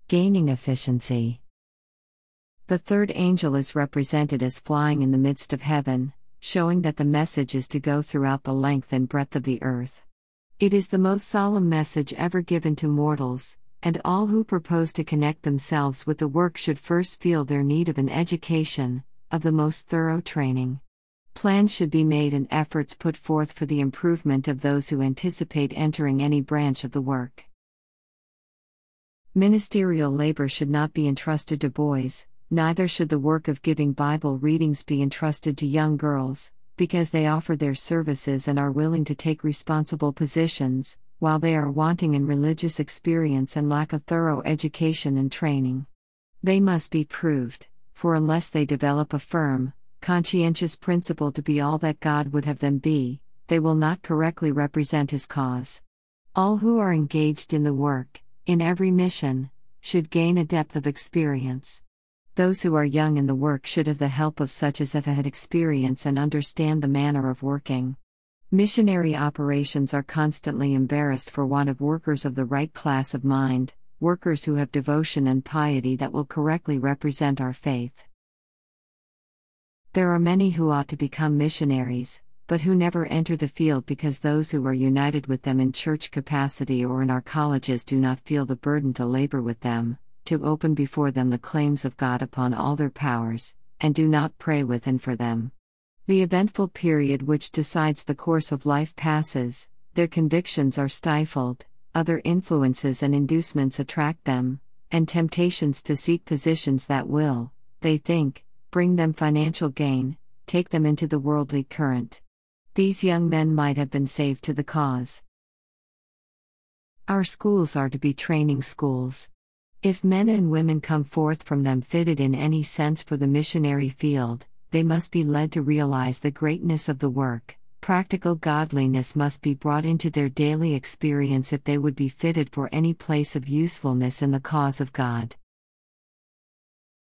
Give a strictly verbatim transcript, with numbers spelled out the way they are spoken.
Gaining efficiency. The third angel is represented as flying in the midst of heaven, showing that the message is to go throughout the length and breadth of the earth. It is the most solemn message ever given to mortals, and all who propose to connect themselves with the work should first feel their need of an education, of the most thorough training. Plans should be made and efforts put forth for the improvement of those who anticipate entering any branch of the work. Ministerial labor should not be entrusted to boys, neither should the work of giving Bible readings be entrusted to young girls, because they offer their services and are willing to take responsible positions, while they are wanting in religious experience and lack a thorough education and training. They must be proved, for unless they develop a firm, conscientious principle to be all that God would have them be, they will not correctly represent His cause. All who are engaged in the work, in every mission, should gain a depth of experience. Those who are young in the work should have the help of such as have had experience and understand the manner of working. Missionary operations are constantly embarrassed for want of workers of the right class of mind, workers who have devotion and piety that will correctly represent our faith. There are many who ought to become missionaries, but who never enter the field because those who are united with them in church capacity or in our colleges do not feel the burden to labor with them, to open before them the claims of God upon all their powers, and do not pray with and for them. The eventful period which decides the course of life passes, their convictions are stifled, other influences and inducements attract them, and temptations to seek positions that will, they think, bring them financial gain, take them into the worldly current. These young men might have been saved to the cause. Our schools are to be training schools. If men and women come forth from them fitted in any sense for the missionary field, they must be led to realize the greatness of the work. Practical godliness must be brought into their daily experience if they would be fitted for any place of usefulness in the cause of God.